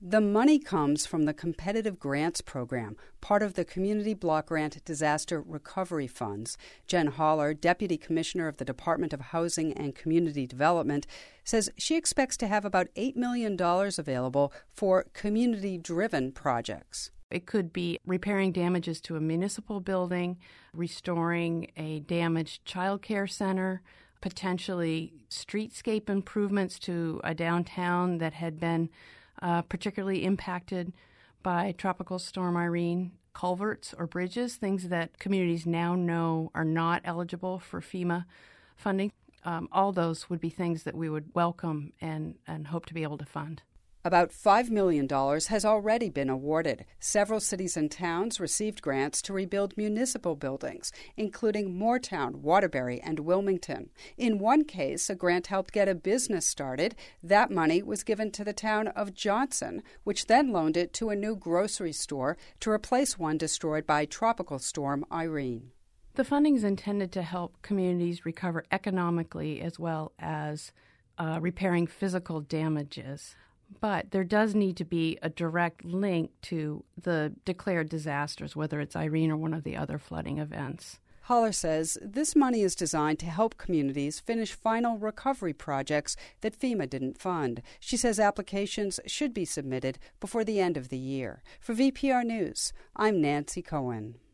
The money comes from the Competitive Grants Program, part of the Community Block Grant Disaster Recovery Funds. Jen Haller, Deputy Commissioner of the Department of Housing and Community Development, says she expects to have about $8 million available for community-driven projects. It could be repairing damages to a municipal building, restoring a damaged child care center, potentially streetscape improvements to a downtown that had been particularly impacted by Tropical Storm Irene, culverts or bridges, things that communities now know are not eligible for FEMA funding. All those would be things that we would welcome and hope to be able to fund. About $5 million has already been awarded. Several cities and towns received grants to rebuild municipal buildings, including Moortown, Waterbury, and Wilmington. In one case, a grant helped get a business started. That money was given to the town of Johnson, which then loaned it to a new grocery store to replace one destroyed by Tropical Storm Irene. The funding is intended to help communities recover economically as well as repairing physical damages. But there does need to be a direct link to the declared disasters, whether it's Irene or one of the other flooding events. Haller says this money is designed to help communities finish final recovery projects that FEMA didn't fund. She says applications should be submitted before the end of the year. For VPR News, I'm Nancy Cohen.